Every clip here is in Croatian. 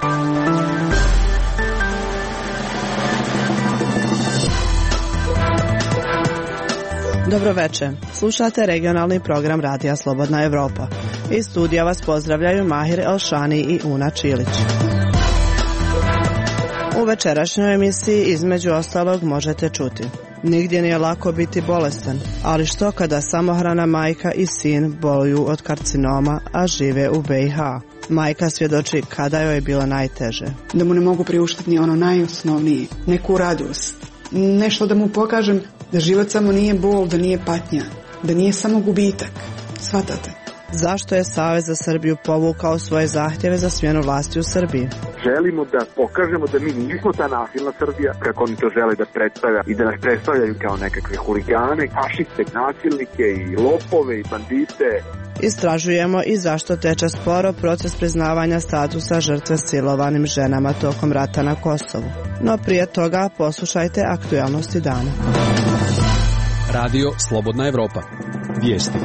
Dobro večer. Slušate regionalni program Radija Slobodna Evropa. Iz studija vas pozdravljaju Mahir Elšani i Una Čilić. U večerašnjoj emisiji između ostalog možete čuti: nigdje nije lako biti bolestan, ali što kada samohrana majka i sin boluju od karcinoma, a žive u BiH? Majka svjedoči kada joj je bilo najteže. Da mu ne mogu priuštiti ni ono najosnovnije, neku radost. Nešto da mu pokažem da život samo nije bol, da nije patnja, da nije samo gubitak. Shvatate? Zašto je Savez za Srbiju povukao svoje zahtjeve za smjenu vlasti u Srbiji? Želimo da pokažemo da mi nismo ta nasilna Srbija, kako oni to žele da predstavlja i da nas predstavljaju kao nekakve huligane, fašiste, nasilnike i lopove i bandite. Istražujemo i zašto teče sporo proces priznavanja statusa žrtve silovanim ženama tokom rata na Kosovu. No prije toga poslušajte aktualnosti dana. Radio Slobodna Evropa. Vijesti.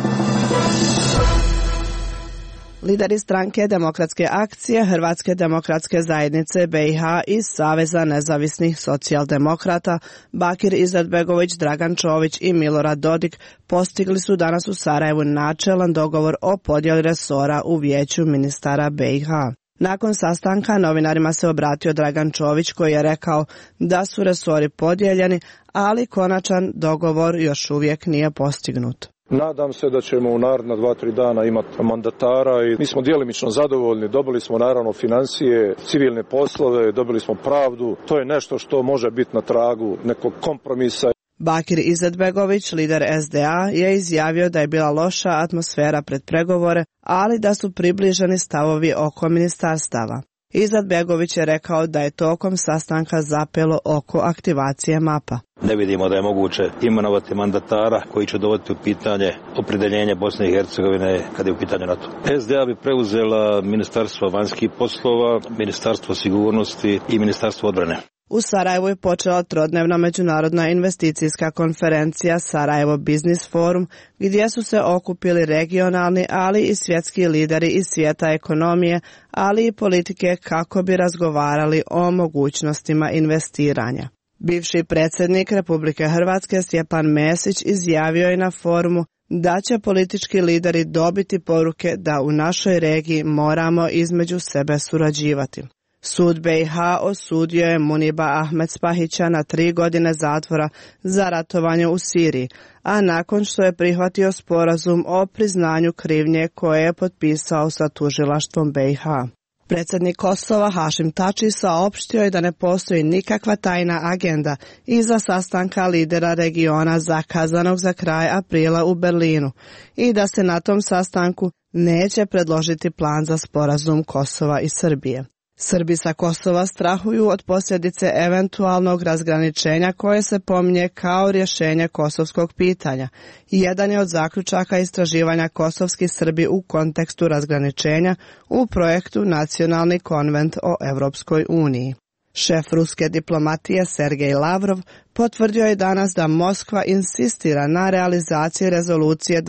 Lideri stranke Demokratske akcije, Hrvatske demokratske zajednice BiH i Saveza nezavisnih socijaldemokrata Bakir Izetbegović, Dragan Čović i Milorad Dodik postigli su danas u Sarajevu načelan dogovor o podjeli resora u vijeću ministara BiH. Nakon sastanka novinarima se obratio Dragan Čović koji je rekao da su resori podijeljeni, ali konačan dogovor još uvijek nije postignut. Nadam se da ćemo u naredna 2-3 dana imati mandatara i mi smo djelimično zadovoljni. Dobili smo naravno financije, civilne poslove, dobili smo pravdu. To je nešto što može biti na tragu nekog kompromisa. Bakir Izetbegović, lider SDA, je izjavio da je bila loša atmosfera pred pregovore, ali da su približeni stavovi oko ministarstava. Izetbegović je rekao da je tokom sastanka zapelo oko aktivacije mapa. Ne vidimo da je moguće imenovati mandatara koji će dovoditi u pitanje opredjeljenje Bosne i Hercegovine kada je u pitanju NATO. SDA bi preuzela Ministarstvo vanjskih poslova, Ministarstvo sigurnosti i Ministarstvo odbrane. U Sarajevu je počela trodnevna međunarodna investicijska konferencija Sarajevo Business Forum, gdje su se okupili regionalni, ali i svjetski lideri iz svijeta ekonomije, ali i politike kako bi razgovarali o mogućnostima investiranja. Bivši predsjednik Republike Hrvatske Stjepan Mesić izjavio je na forumu da će politički lideri dobiti poruke da u našoj regiji moramo između sebe surađivati. Sud BiH osudio je Muniba Ahmed Spahića na 3 godine zatvora za ratovanje u Siriji, a nakon što je prihvatio sporazum o priznanju krivnje koje je potpisao sa tužilaštvom BiH. Predsjednik Kosova Hašim Tači saopštio je da ne postoji nikakva tajna agenda iza sastanka lidera regiona zakazanog za kraj aprila u Berlinu i da se na tom sastanku neće predložiti plan za sporazum Kosova i Srbije. Srbi sa Kosova strahuju od posljedice eventualnog razgraničenja koje se pominje kao rješenje kosovskog pitanja. Jedan je od zaključaka istraživanja kosovski Srbi u kontekstu razgraničenja u projektu Nacionalni konvent o Europskoj uniji. Šef ruske diplomatije Sergej Lavrov potvrdio je danas da Moskva insistira na realizaciji rezolucije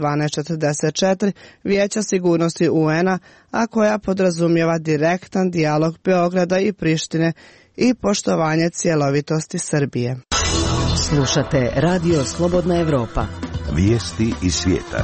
1244 Vijeća sigurnosti UN-a, a koja podrazumijeva direktan dijalog Beograda i Prištine i poštovanje cjelovitosti Srbije. Slušate Radio Slobodna Evropa. Vijesti iz svijeta.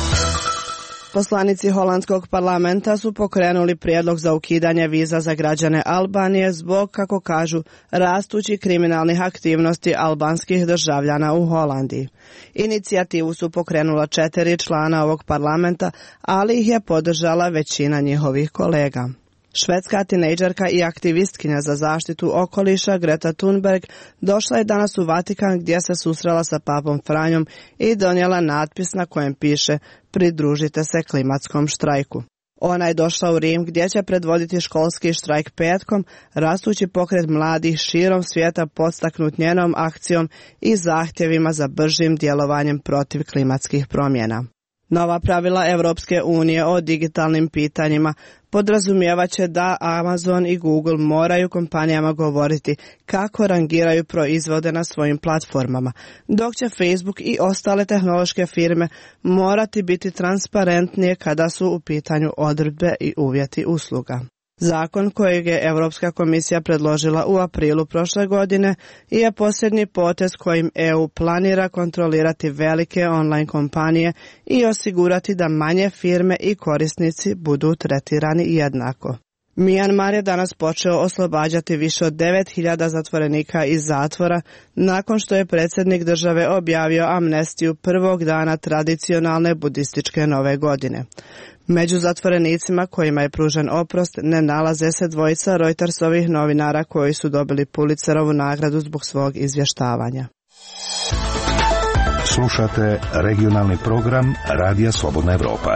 Poslanici holandskog parlamenta su pokrenuli prijedlog za ukidanje viza za građane Albanije zbog, kako kažu, rastućih kriminalnih aktivnosti albanskih državljana u Holandiji. Inicijativu su pokrenula 4 člana ovog parlamenta, ali ih je podržala većina njihovih kolega. Švedska tinejdžerka i aktivistkinja za zaštitu okoliša Greta Thunberg došla je danas u Vatikan gdje se susrela sa papom Franjom i donijela natpis na kojem piše "Pridružite se klimatskom štrajku". Ona je došla u Rim gdje će predvoditi školski štrajk petkom, rastući pokret mladih širom svijeta podstaknut njenom akcijom i zahtjevima za bržim djelovanjem protiv klimatskih promjena. Nova pravila Europske unije o digitalnim pitanjima podrazumijevat će da Amazon i Google moraju kompanijama govoriti kako rangiraju proizvode na svojim platformama, dok će Facebook i ostale tehnološke firme morati biti transparentnije kada su u pitanju odredbe i uvjeti usluga. Zakon kojeg je Europska komisija predložila u aprilu prošle godine je posljednji potez kojim EU planira kontrolirati velike online kompanije i osigurati da manje firme i korisnici budu tretirani jednako. Mijanmar je danas počeo oslobađati više od 9.000 zatvorenika iz zatvora nakon što je predsjednik države objavio amnestiju prvog dana tradicionalne budističke nove godine. Među zatvorenicima kojima je pružen oprost ne nalaze se dvojica Reutersovih novinara koji su dobili Pulitzerovu nagradu zbog svog izvještavanja. Slušate regionalni program Radija Slobodna Evropa.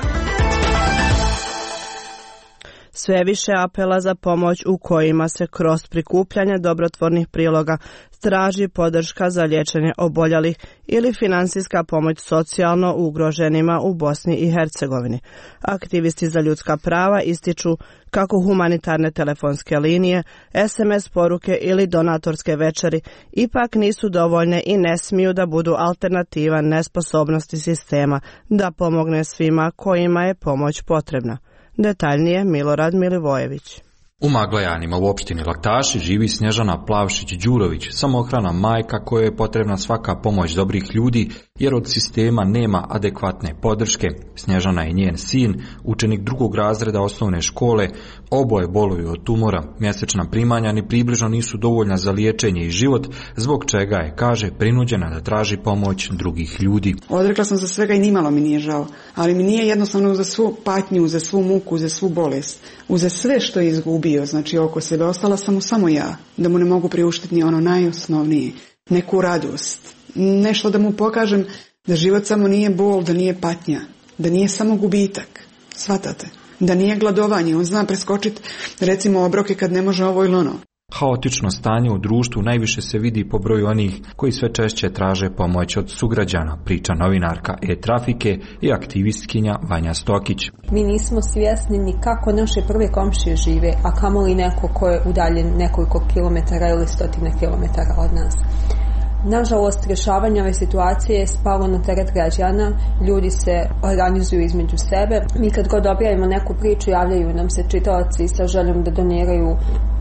Sve više apela za pomoć u kojima se kroz prikupljanje dobrotvornih priloga traži podrška za liječenje oboljelih ili financijska pomoć socijalno ugroženima u Bosni i Hercegovini. Aktivisti za ljudska prava ističu kako humanitarne telefonske linije, SMS poruke ili donatorske večeri ipak nisu dovoljne i ne smiju da budu alternativa nesposobnosti sistema da pomogne svima kojima je pomoć potrebna. Detaljnije Milorad Milivojević. U Maglajanima u opštini Laktaši živi Snježana Plavšić-Đurović, samohrana majka kojoj je potrebna svaka pomoć dobrih ljudi jer od sistema nema adekvatne podrške. Snježana i njen sin, učenik 2. razreda osnovne škole, oboje boluju od tumora. Mjesečna primanja ni približno nisu dovoljna za liječenje i život, zbog čega je, kaže, prinuđena da traži pomoć drugih ljudi. Odrekla sam za svega i nimalo mi nije žao, ali mi nije jednostavno za svu patnju, za svu muku, za svu bolest, za sve što je izgubio, znači oko sebe, ostala sam mu samo ja, da mu ne mogu priuštiti ni ono najosnovnije, neku radost, nešto da mu pokažem da život samo nije bol, da nije patnja, da nije samo gubitak, shvatate, da nije gladovanje, on zna preskočiti recimo obroke kad ne može ovo ili ono. Haotično stanje u društvu najviše se vidi po broju onih koji sve češće traže pomoć od sugrađana, priča novinarka E-Trafike i aktivistkinja Vanja Stokić. Mi nismo svjesni ni kako naše prve komšije žive, a kamoli neko ko je udaljen nekoliko kilometara ili stotine kilometara od nas. Nažalost, rješavanje ove situacije je spalo na teret građana, ljudi se organizuju između sebe. Mi kad god objavimo neku priču, javljaju nam se čitaoci sa željom da doniraju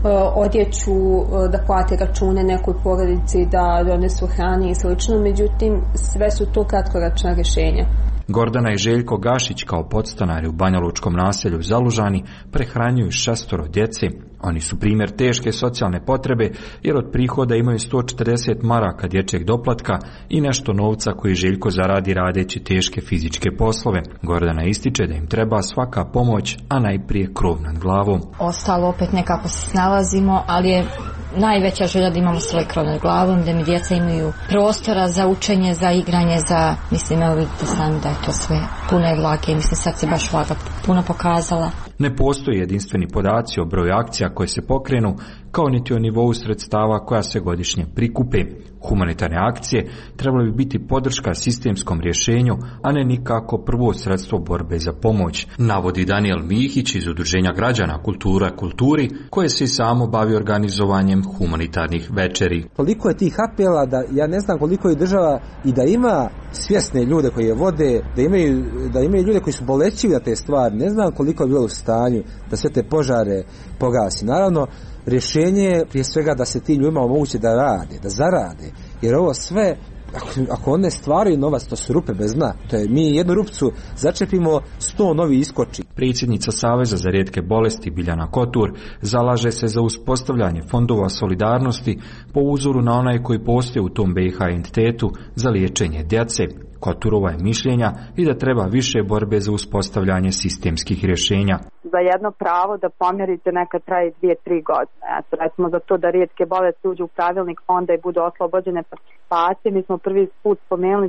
odjeću, da plate račune nekoj porodici, da donesu hrani i slično, međutim sve su to kratkoročna rješenja. Gordana i Željko Gašić kao podstanari u banjalučkom naselju Zalužani prehranjuju 6 djece. Oni su primjer teške socijalne potrebe jer od prihoda imaju 140 maraka dječjeg doplatka i nešto novca koji Željko zaradi radeći teške fizičke poslove. Gordana ističe da im treba svaka pomoć, a najprije krov nad glavom. Ostalo opet nekako se snalazimo, ali je najveća želja da imamo svoj krov nad glavom, da mi djeca imaju prostora za učenje, za igranje, za, mislim, evo vidite sami da je to sve puno vlage, mislim sad se baš vlaga puno pokazala. Ne postoji jedinstveni podaci o broju akcija koje se pokrenu, kao niti o nivou sredstava koja se godišnje prikupe. Humanitarne akcije trebalo bi biti podrška sistemskom rješenju, a ne nikako prvo sredstvo borbe za pomoć, navodi Daniel Mihić iz Udruženja građana Kultura kulturi, koje se i samo bavi organizovanjem humanitarnih večeri. Koliko je tih apela da ja ne znam koliko je država i da ima svjesne ljude koji je vode, da imaju ljude koji su bolećivi na te stvari, ne znam koliko je bilo u stanju da sve te požare pogasi. Naravno, rješenje je prije svega da se ti ljudima omoguće da rade, da zarade, jer ovo sve, ako one stvaraju novac, to su rupe bez dna. To je, mi jednu rupcu začepimo, 100 novi iskoči. Predsjednica Saveza za rijetke bolesti Biljana Kotur zalaže se za uspostavljanje fondova solidarnosti po uzoru na onaj koji postoje u tom BiH entitetu za liječenje djece. Koturova je mišljenja i da treba više borbe za uspostavljanje sistemskih rješenja. Za jedno pravo da pomjerite nekad traje 2-3 godine. Eto, recimo za to da rijetke bolesti uđu u pravilnik fonda i budu oslobođene participacije. Mi smo prvi put spomenuli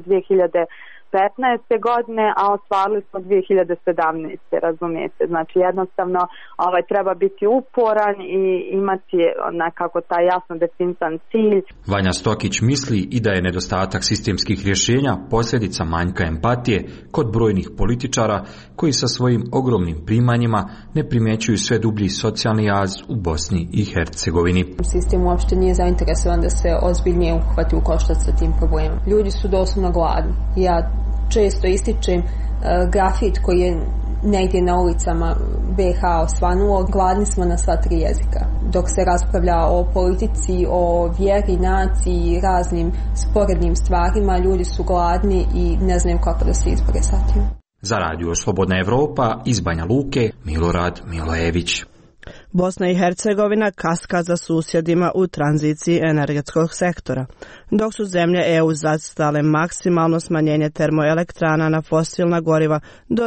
2015. godine, a ostvarili smo 2017. razumijete. Znači jednostavno treba biti uporan i imati nekako taj jasno definisan cilj. Vanja Stokić misli i da je nedostatak sistemskih rješenja posljedica manjka empatije kod brojnih političara koji sa svojim ogromnim primanjima ne primjećuju sve dublji socijalni jaz u Bosni i Hercegovini. Sistem uopšte nije zainteresovan da se ozbiljnije uhvati u koštac sa tim problemom. Ljudi su doslovno gladni. Ja često ističem grafit koji je negdje na ulicama BiH osvanulo, gladni smo na sva 3 jezika. Dok se raspravlja o politici, o vjeri, naciji, raznim sporednim stvarima, ljudi su gladni i ne znaju kako da se izbore sa tim. Za Radio Slobodna Evropa iz Banja Luke, Milorad Milojević. Bosna i Hercegovina kaska za susjedima u tranziciji energetskog sektora. Dok su zemlje EU zacrtale maksimalno smanjenje termoelektrana na fosilna goriva do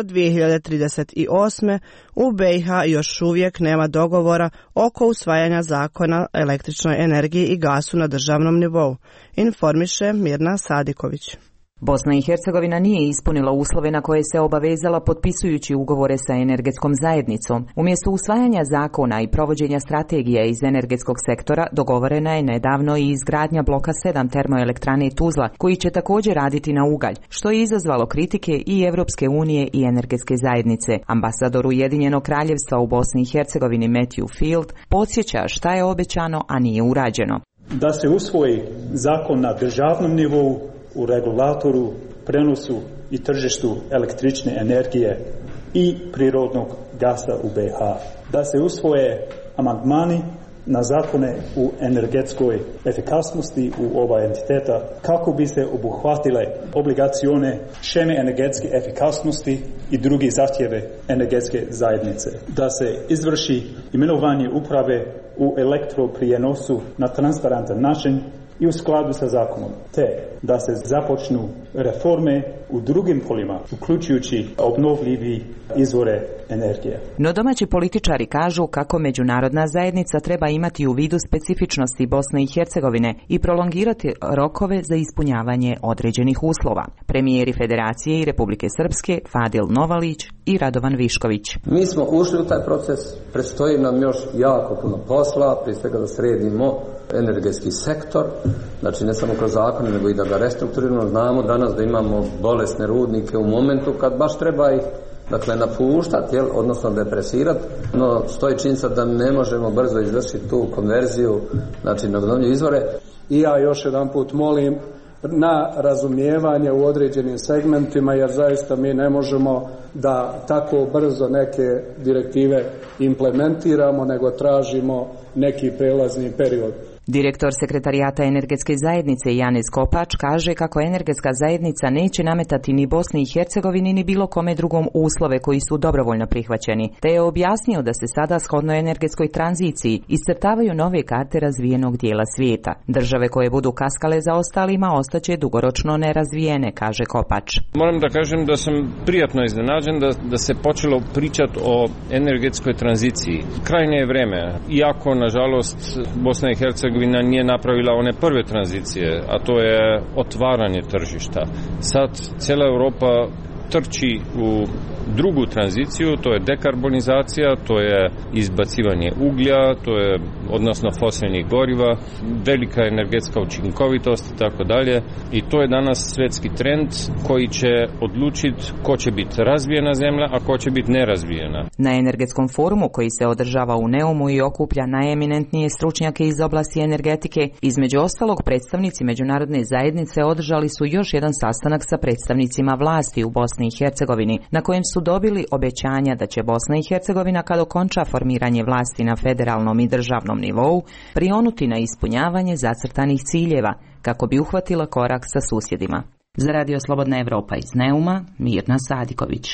2038. u BiH još uvijek nema dogovora oko usvajanja zakona o električnoj energiji i gasu na državnom nivou, informiše Mirna Sadiković. Bosna i Hercegovina nije ispunila uslove na koje se obavezala potpisujući ugovore sa energetskom zajednicom. Umjesto usvajanja zakona i provođenja strategije iz energetskog sektora, dogovorena je nedavno i izgradnja bloka 7 termoelektrane Tuzla, koji će također raditi na ugalj, što je izazvalo kritike i Europske unije i energetske zajednice. Ambasador Ujedinjenog kraljevstva u Bosni i Hercegovini Matthew Field podsjeća šta je obećano, a nije urađeno. Da se usvoji zakon na državnom nivou u regulatoru, prenosu i tržištu električne energije i prirodnog gasa u BiH. Da se usvoje amandmani na zakone u energetskoj efikasnosti u oba entiteta kako bi se obuhvatile obligacione šeme energetske efikasnosti i drugi zahtjeve energetske zajednice. Da se izvrši imenovanje uprave u elektroprijenosu na transparentan način i u skladu sa zakonom, te da se započnu reforme u drugim polima, uključujući obnovljivi izvore energije. No domaći političari kažu kako međunarodna zajednica treba imati u vidu specifičnosti Bosne i Hercegovine i prolongirati rokove za ispunjavanje određenih uslova. Premijeri Federacije i Republike Srpske Fadil Novalić i Radovan Višković. Mi smo ušli u taj proces, predstoji nam još jako puno posla, prije svega da sredimo energetski sektor, znači ne samo kroz zakone, nego i da ga restrukturiramo. Znamo danas da imamo bolesne rudnike u momentu kad baš treba ih napuštati, odnosno depresirati, no stoji činjenica da ne možemo brzo izvršiti tu konverziju, znači na obnovljive izvore. I ja još jedan put molim na razumijevanje u određenim segmentima, jer zaista mi ne možemo da tako brzo neke direktive implementiramo, nego tražimo neki prelazni period. Direktor Sekretarijata energetske zajednice Janez Kopač kaže kako energetska zajednica neće nametati ni Bosni i Hercegovini ni bilo kome drugom uslove koji su dobrovoljno prihvaćeni, te je objasnio da se sada shodno energetskoj tranziciji iscrtavaju nove karte razvijenog dijela svijeta. Države koje budu kaskale za ostalima ostaće dugoročno nerazvijene, kaže Kopač. Moram da kažem da sam prijatno iznenađen da se počelo pričati o energetskoj tranziciji. Krajnje je vreme, iako nažalost Bosna i Hercegovina nije napravila one prve tranzicije, a to je otvaranje tržišta. Sad cijela Europa trči u drugu tranziciju, to je dekarbonizacija, to je izbacivanje uglja, to je odnosno fosilnih goriva, velika energetska učinkovitost i tako dalje. I to je danas svjetski trend koji će odlučiti ko će biti razvijena zemlja, a ko će biti nerazvijena. Na energetskom forumu koji se održava u Neumu i okuplja najeminentnije stručnjake iz oblasti energetike, između ostalog predstavnici međunarodne zajednice održali su još jedan sastanak sa predstavnicima vlasti u Bosni i Hercegovini, na kojem su dobili obećanja da će Bosna i Hercegovina kad okonča formiranje vlasti na federalnom i državnom nivou prionuti na ispunjavanje zacrtanih ciljeva kako bi uhvatila korak sa susjedima. Za Radio Slobodna Evropa iz Neuma, Mirna Sadiković.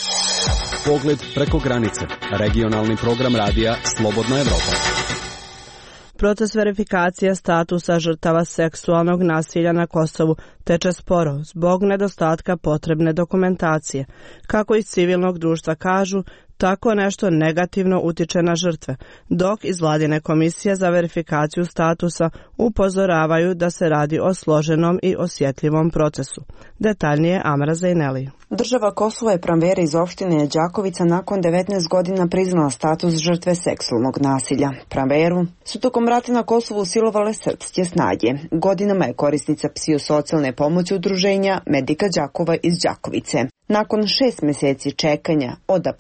Pogled preko granice. Regionalni program radija Slobodna Evropa. Proces verifikacije statusa žrtava seksualnog nasilja na Kosovu teče sporo zbog nedostatka potrebne dokumentacije. Kako iz civilnog društva kažu, tako nešto negativno utiče na žrtve, dok iz vladine komisije za verifikaciju statusa upozoravaju da se radi o složenom i osjetljivom procesu. Detaljnije Amra Zejneli. Država Kosovo je Pramvera iz opštine Đakovica nakon 19 godina priznala status žrtve seksualnog nasilja. Pramveru su tokom rata na Kosovu silovale srpske snage. Godinama je korisnica psihosocijalne pomoći udruženja Medika Đakova iz Đakovice. Nakon 6 mjeseci čekanja od apliciranja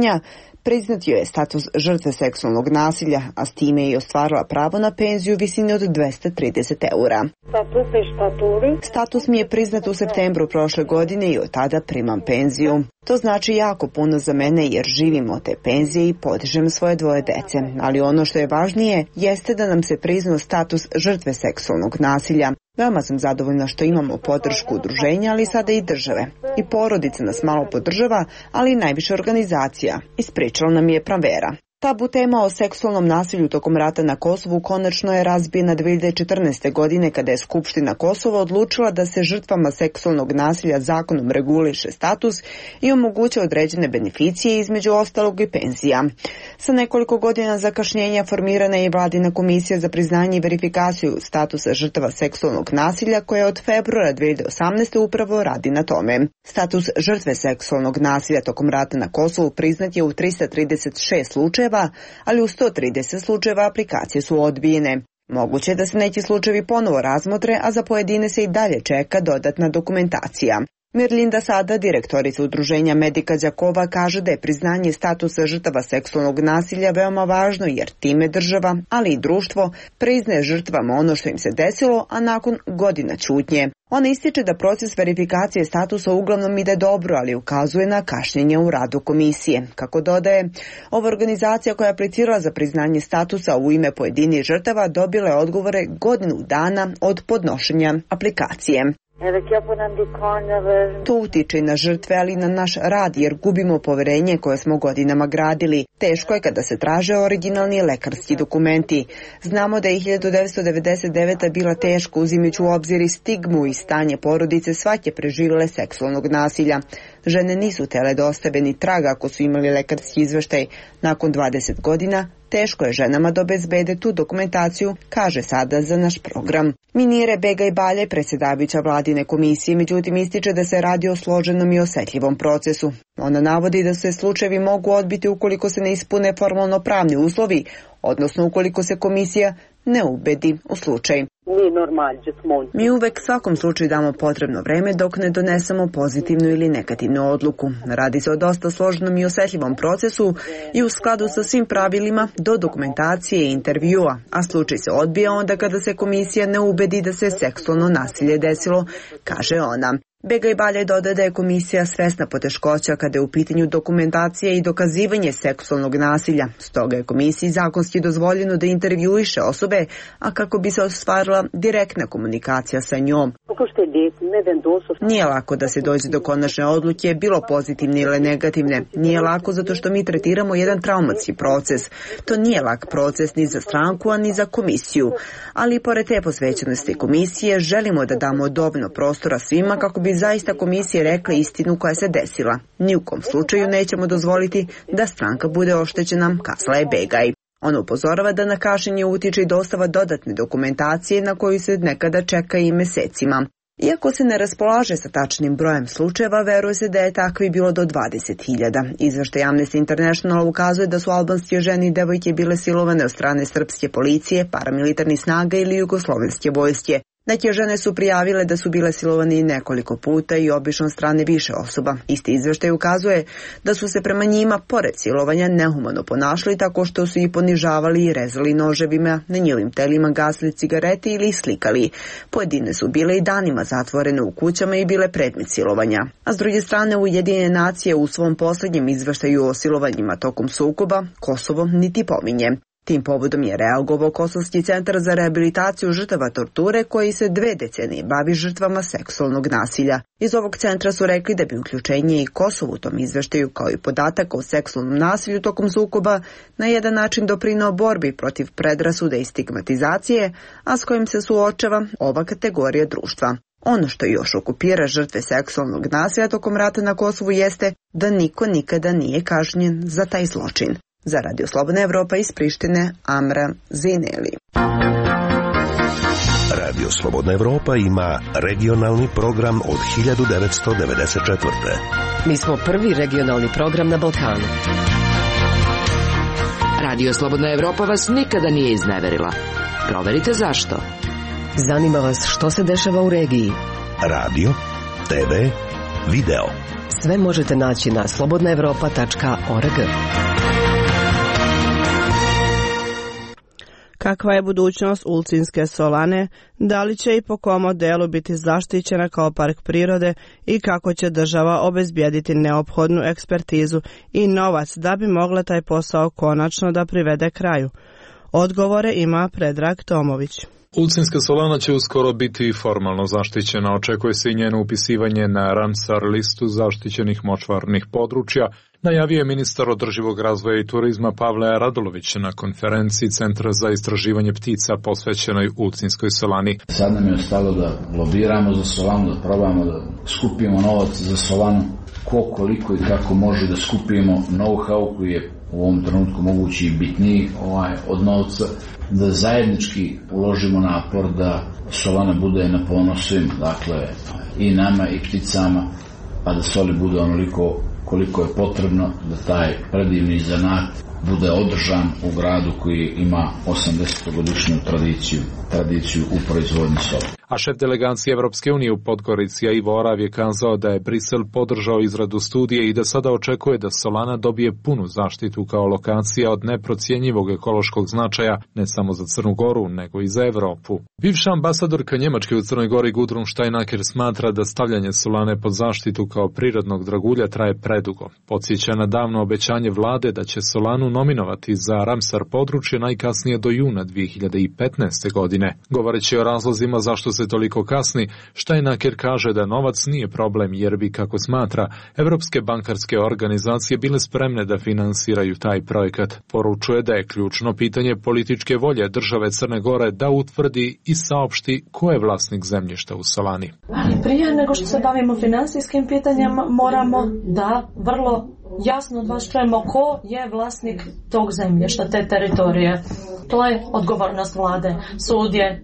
udruženja, priznat joj je status žrtve seksualnog nasilja, a s time je i ostvarila pravo na penziju u visini od 230 eura. Status mi je priznat u septembru prošle godine i od tada primam penziju. To znači jako puno za mene jer živim od te penzije i podižem svoje 2 dece. Ali ono što je važnije jeste da nam se priznao status žrtve seksualnog nasilja. Veoma sam zadovoljna što imamo podršku udruženja, ali sada i države. I porodica nas malo podržava, ali i najviše organizacija. Ispričala nam je Pranvera. Tabu tema o seksualnom nasilju tokom rata na Kosovu konačno je razbijena 2014. godine kada je Skupština Kosova odlučila da se žrtvama seksualnog nasilja zakonom reguliše status i omoguće određene beneficije, između ostalog i penzija. Sa nekoliko godina zakašnjenja formirana je vladina komisija za priznanje i verifikaciju statusa žrtava seksualnog nasilja koja od februara 2018. upravo radi na tome. Status žrtve seksualnog nasilja tokom rata na Kosovu priznat je u 336 slučajeva, ali u 130 slučajeva aplikacije su odbijene. Moguće je da se neki slučajevi ponovo razmotre, a za pojedine se i dalje čeka dodatna dokumentacija. Mirlinda Sada, direktorica udruženja Medika Đakova, kaže da je priznanje statusa žrtava seksualnog nasilja veoma važno jer time država, ali i društvo, priznaje žrtvama ono što im se desilo, a nakon godina ćutnje. Ona ističe da proces verifikacije statusa uglavnom ide dobro, ali ukazuje na kašnjenje u radu komisije. Kako dodaje, ova organizacija koja je aplicirala za priznanje statusa u ime pojedinih žrtava dobila je odgovore godinu dana od podnošenja aplikacije. To utiče na žrtve, ali i na naš rad jer gubimo poverenje koje smo godinama gradili. Teško je kada se traže originalni lekarski dokumenti. Znamo da je 1999. bila teško uzimajući u obzir i stigmu i stanje porodice svake preživjele seksualnog nasilja. Žene nisu tele da ostave ni traga ako su imali lekarski izveštaj. Nakon 20 godina teško je ženama da obezbede tu dokumentaciju, kaže Sada za naš program. Minire Begaj Baljaj, predsjedavajuća vladine komisije, međutim ističe da se radi o složenom i osetljivom procesu. Ona navodi da se slučajevi mogu odbiti ukoliko se ne ispune formalno pravni uslovi, odnosno ukoliko se komisija ne ubedi u slučaj. Mi uvek svakom slučaju damo potrebno vreme dok ne donesemo pozitivnu ili negativnu odluku. Radi se o dosta složenom i osetljivom procesu i u skladu sa svim pravilima do dokumentacije i intervjua, a slučaj se odbija onda kada se komisija ne ubedi da se seksualno nasilje desilo, kaže ona. Begaj Baljaj dodaje da je komisija svesna poteškoća kada je u pitanju dokumentacija i dokazivanje seksualnog nasilja. Stoga je komisiji zakonski dozvoljeno da intervjuiše osobe, a kako bi se ostvarila direktna komunikacija sa njom. Nije lako da se dođe do konačne odluke, bilo pozitivne ili negativne. Nije lako zato što mi tretiramo jedan traumatski proces. To nije lak proces ni za stranku, a ni za komisiju. Ali pored te posvećenosti komisije, želimo da damo dovoljno prostora svima kako bi zaista komisije rekla istinu koja se desila. Ni u kom slučaju nećemo dozvoliti da stranka bude oštećena, kazala je Begaj. Ona upozorava da na kašnjenje utiče i dostava dodatne dokumentacije na koju se nekada čeka i mesecima. Iako se ne raspolaže sa tačnim brojem slučajeva, veruje se da je takvi bilo do 20.000. Izveštaj Amnesty International ukazuje da su albanske žene i devojke bile silovane od strane srpske policije, paramilitarnih snaga ili jugoslovenske vojske. Neke žene su prijavile da su bile silovane i nekoliko puta i obično od strane više osoba. Isti izveštaj ukazuje da su se prema njima, pored silovanja, nehumano ponašali tako što su ih ponižavali i rezali noževima, na njihovim telima gasili cigarete ili ih slikali. Pojedine su bile i danima zatvorene u kućama i bile predmet silovanja. A s druge strane, Ujedinjene nacije u svom posljednjem izveštaju o silovanjima tokom sukoba Kosovo niti pominje. Tim povodom je reagovao Kosovski centar za rehabilitaciju žrtava torture koji se 2 decenije bavi žrtvama seksualnog nasilja. Iz ovog centra su rekli da bi uključenje i Kosovo u tom izveštaju kao i podatak o seksualnom nasilju tokom sukoba na jedan način doprineo borbi protiv predrasude i stigmatizacije, a s kojim se suočava ova kategorija društva. Ono što još okupira žrtve seksualnog nasilja tokom rata na Kosovu jeste da niko nikada nije kažnjen za taj zločin. Za Radio Slobodna Evropa iz Prištine, Amra Zineli. Radio Slobodna Evropa ima regionalni program od 1994. Mi smo prvi regionalni program na Balkanu. Radio Slobodna Evropa vas nikada nije izneverila. Proverite zašto. Zanima vas što se dešava u regiji. Radio, TV, video. Sve možete naći na slobodnaevropa.org. Kakva je budućnost Ulcinske solane, da li će i po kom modelu biti zaštićena kao park prirode i kako će država obezbijediti neophodnu ekspertizu i novac da bi mogla taj posao konačno da privede kraju? Odgovore ima Predrag Tomović. Ulcinska solana će uskoro biti formalno zaštićena. Očekuje se i njeno upisivanje na Ramsar listu zaštićenih močvarnih područja, najavio je ministar održivog razvoja i turizma Pavle Radulović na konferenciji Centra za istraživanje ptica posvećenoj Ulcinskoj solani. Sad nam je ostalo da lobiramo za solanu, da probamo da skupimo novac za solanu, koliko i kako može da skupimo know-how koji je u ovom trenutku mogući i bitniji od novca, da zajednički uložimo napor da solana bude na ponos svim, dakle i nama i pticama, a da soli bude onoliko koliko je potrebno da taj predivni zanat bude održan u gradu koji ima 80-godišnju tradiciju u proizvodnji soli. A šef delegacije Evropske unije u Podgorici Ivo Orav je kazao da je Brisel podržao izradu studije i da sada očekuje da solana dobije punu zaštitu kao lokacija od neprocjenjivog ekološkog značaja ne samo za Crnu Goru, nego i za Evropu. Bivša ambasadorka Njemačke u Crnoj Gori Gudrun Steinaker smatra da stavljanje solane pod zaštitu kao prirodnog dragulja traje predugo. Podsjeća na davno obećanje vlade da će solanu nominovati za Ramsar područje najkasnije do juna 2015. godine. Govoreći o razlozima zašto se toliko kasni, Steinaker kaže da novac nije problem jer bi, kako smatra, evropske bankarske organizacije bile spremne da finansiraju taj projekat. Poručuje da je ključno pitanje političke volje države Crne Gore da utvrdi i saopšti ko je vlasnik zemljišta u solani. Ali prije nego što se bavimo finansijskim pitanjima, moramo da vrlo jasno od vas čujemo ko je vlasnik tog zemljišta, te teritorije. To je odgovornost vlade. Sud je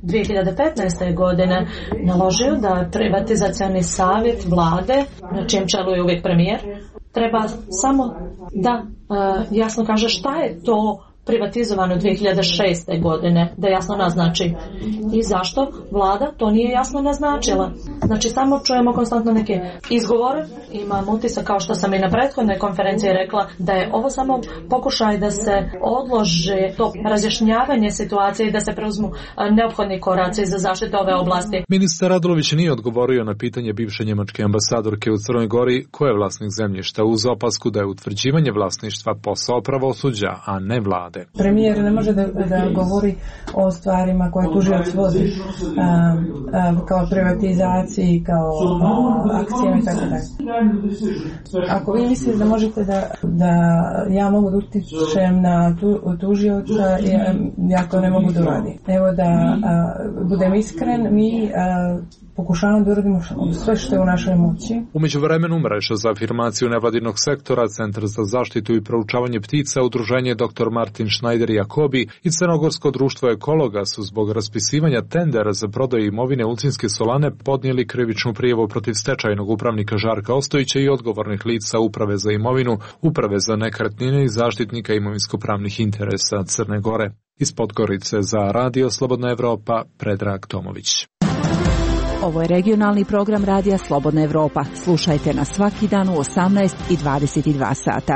2015. godine naložio da privatizacioni savjet vlade, na čijem čelu je uvijek premijer, treba samo da jasno kaže šta je to privatizovano 2006. godine, da jasno naznači. I zašto vlada to nije jasno naznačila? Znači, samo čujemo konstantno neke izgovore. Imam utisak, kao što sam i na prethodnoj konferenciji rekla, da je ovo samo pokušaj da se odloži to razjašnjavanje situacije i da se preuzmu neophodni koraci za zaštitu ove oblasti. Ministar Radulović nije odgovorio na pitanje bivše njemačke ambasadorke u Crnoj Gori ko je vlasnik zemljišta, uz opasku da je utvrđivanje vlasništva posao pravosuđa, a ne vlade. Premijer ne može da govori o stvarima koje tužilac vodi kao privatizaciji, kao akcijama i tako dalje. Ako vi mislite da možete da ja mogu da utičem na tužioca, ja to ne mogu da uradim. Evo da budem iskren, mi pokušavamo da uradimo sve što je u našoj moći. U međuvremenu mreža za afirmaciju nevladinog sektora, Centar za zaštitu i proučavanje ptica, udruženje Dr. Martin Schneider Jakobi i Crnogorsko društvo ekologa su zbog raspisivanja tendera za prodaju imovine Ulcinske solane podnijeli krivičnu prijavu protiv stečajnog upravnika Žarka Ostojića i odgovornih lica Uprave za imovinu, Uprave za nekretnine i zaštitnika imovinsko-pravnih interesa Crne Gore. Iz Podgorice za Radio Slobodna Evropa, Predrag Tomović. Ovo je regionalni program Radija Slobodna Evropa. Slušajte nas svaki dan u 18 i 22 sata.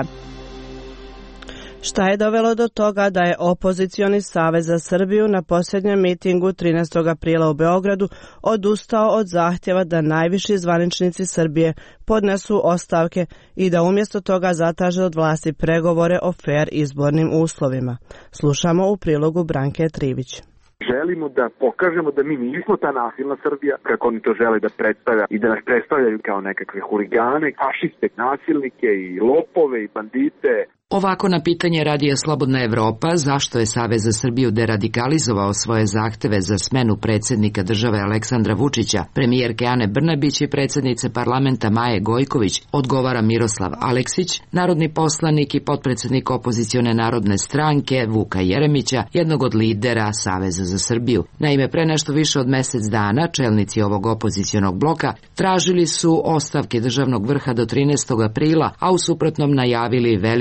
Šta je dovelo do toga da je opozicioni Savez za Srbiju na posljednjem mitingu 13. aprila u Beogradu odustao od zahtjeva da najviši zvaničnici Srbije podnesu ostavke i da umjesto toga zatraže od vlasti pregovore o fer izbornim uslovima? Slušamo u prilogu Branke Trivić. Želimo da pokažemo da mi nismo ta nasilna Srbija, kako oni to žele da predstavlja i da nas predstavljaju kao nekakve huligane, fašiste, nasilnike i lopove i bandite. Ovako na pitanje Radija Slobodna Evropa zašto je Savez za Srbiju deradikalizovao svoje zahteve za smenu predsjednika države Aleksandra Vučića, premijerke Ane Brnabić i predsjednice parlamenta Maje Gojković, odgovara Miroslav Aleksić, narodni poslanik i potpredsjednik opozicione narodne stranke Vuka Jeremića, jednog od lidera Saveza za Srbiju. Naime, pre nešto više od mjesec dana čelnici ovog opozicionog bloka tražili su ostavke državnog vrha do 13. aprila, a u suprotnom najavili veliki miting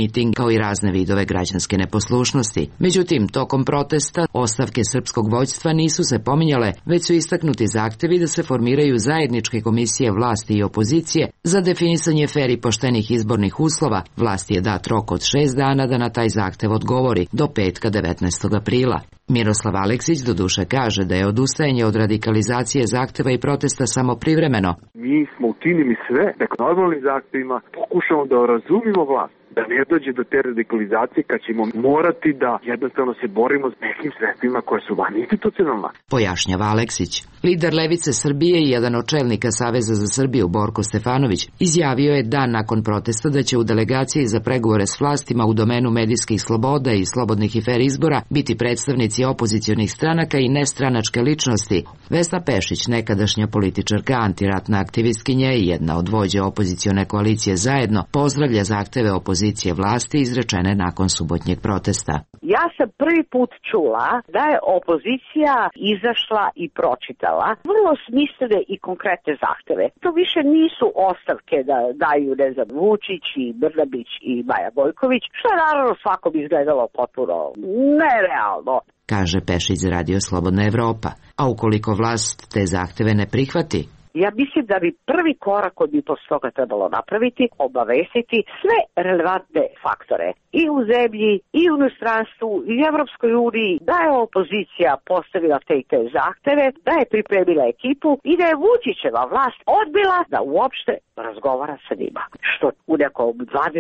miting kao i razne vidove građanske neposlušnosti. Međutim, tokom protesta ostavke srpskog vođstva nisu se pominjale, već su istaknuti zahtevi da se formiraju zajedničke komisije vlasti i opozicije za definisanje fer i poštenih izbornih uslova. Vlasti je dat rok od 6 dana da na taj zahtev odgovori do petka 19. aprila. Miroslav Aleksić doduše kaže da je odustajanje od radikalizacije zahteva i protesta samo privremeno. Mi smo učinili sve da normalnim zahtevima pokušamo da razumimo vlast, da ne dođe do te radikalizacije kad ćemo morati da jednostavno se borimo s nekim sredstvima koje su van institucionalna. Pojašnjava Aleksić. Lider Levice Srbije i jedan od čelnika Saveza za Srbiju, Borko Stefanović, izjavio je dan nakon protesta da će u delegaciji za pregovore s vlastima u domenu medijskih sloboda i slobodnih i fer izbora biti predstavnici opozicionih stranaka i nestranačke ličnosti. Vesna Pešić, nekadašnja političarka, antiratna aktivistkinja i jedna od vođa opozicione koalicije Zajedno, pozdravlja zahteve opozicije vlasti izrečene nakon subotnjeg protesta. Ja sam prvi put čula da je opozicija izašla i pročitala vrlo smislene i konkretne zahteve. To više nisu ostavke da daju, ne znam, Vučić i Brnabić i Maja Gojković, što je naravno svakom izgledalo potpuno nerealno, kaže Pešić za Radio Slobodna Evropa. A ukoliko vlast te zahteve ne prihvati? Ja mislim da bi prvi korak koji bi posle toga trebalo napraviti, obavestiti sve relevantne faktore i u zemlji, i u inostranstvu, i u Evropskoj uniji, da je opozicija postavila te zahteve, da je pripremila ekipu i da je Vučićeva vlast odbila da uopšte razgovara sa njima. Što u nekom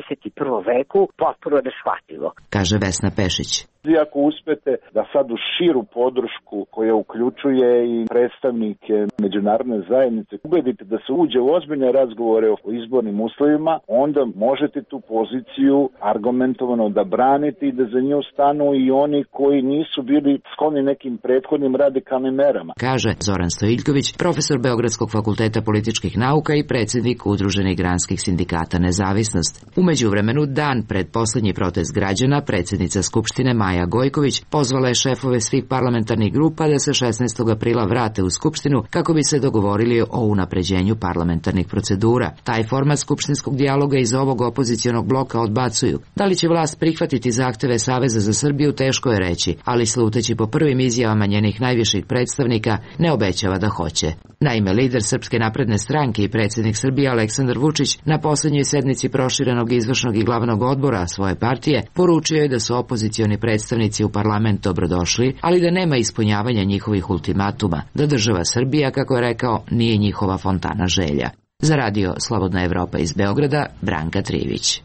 21. veku potpuno neshvatljivo, kaže Vesna Pešić. Ako uspete da sad u širu podršku koja uključuje i predstavnike međunarodne zajednice ubedite da se uđe u ozbiljne razgovore o izbornim uslovima, onda možete tu poziciju argumentovano da branite i da za nju stanu i oni koji nisu bili skloni nekim prethodnim radikalnim merama, kaže Zoran Stojiljković, profesor Beogradskog fakulteta političkih nauka i predsjednik Udruženih granskih sindikata Nezavisnost. U međuvremenu, dan pred poslednji protest građana, predsjednica Skupštine Maja Gojković pozvala je šefove svih parlamentarnih grupa da se 16. aprila vrate u Skupštinu kako bi se dogovorili o unapređenju parlamentarnih procedura. Taj format skupštinskog dijaloga iz ovog opozicionog bloka odbacuju. Da li će vlast prihvatiti zahteve Saveza za Srbiju, teško je reći, ali sluteći po prvim izjavama njenih najviših predstavnika, ne obećava da hoće. Naime, lider Srpske napredne stranke i predsjednik Srbije Aleksandar Vučić na poslednjoj sednici proširenog izvršnog i glavnog odbora svoje partije poručio je da su opozicioni predstavnici u parlament dobrodošli, ali da nema ispunjavanja njihovih ultimatuma, da država Srbija, kako je rekao, nije njihova fontana želja. Za Radio Slobodna Evropa iz Beograda, Branka Trivić.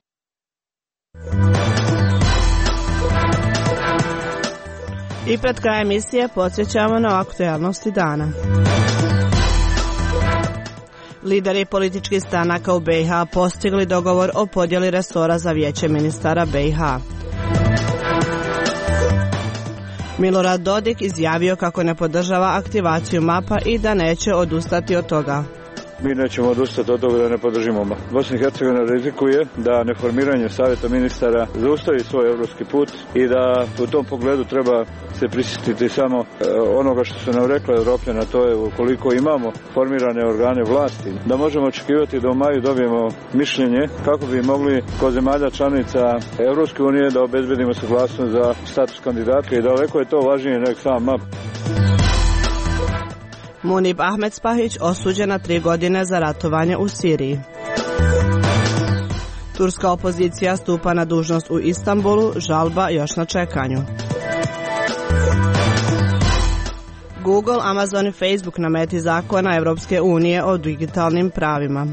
I pred kraj emisije podsjećamo na aktualnosti dana. Lideri političkih stranaka u BiH postigli dogovor o podjeli resora za vijeće ministara BiH. Milorad Dodik izjavio kako ne podržava aktivaciju MAP-a i da neće odustati od toga. Mi nećemo odustati od toga da ne podržimo MAP. Bosna i Hercegovina rizikuje da neformiranje savjeta ministara zaustavi svoj evropski put i da u tom pogledu treba se prisjetiti samo onoga što su nam rekli Evropljani, a to je ukoliko imamo formirane organe vlasti, da možemo očekivati da u maju dobijemo mišljenje kako bi mogli kod zemalja članica Evropske unije da obezbedimo saglasnost za status kandidatka i daleko je to važnije nego sam MAP. Munib Ahmed Spahić osuđen na 3 godine za ratovanje u Siriji. Turska opozicija stupa na dužnost u Istanbulu, žalba još na čekanju. Google, Amazon i Facebook na meti zakona Evropske unije o digitalnim pravima.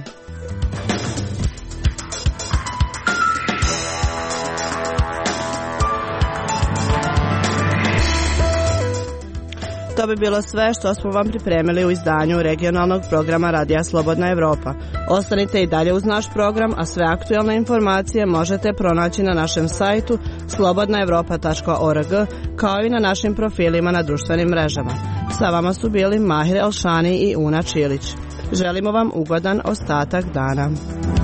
To bi bilo sve što smo vam pripremili u izdanju regionalnog programa Radija Slobodna Evropa. Ostanite i dalje uz naš program, a sve aktualne informacije možete pronaći na našem sajtu slobodnaevropa.org, kao i na našim profilima na društvenim mrežama. Sa vama su bili Mahir Elšani i Una Čilić. Želimo vam ugodan ostatak dana.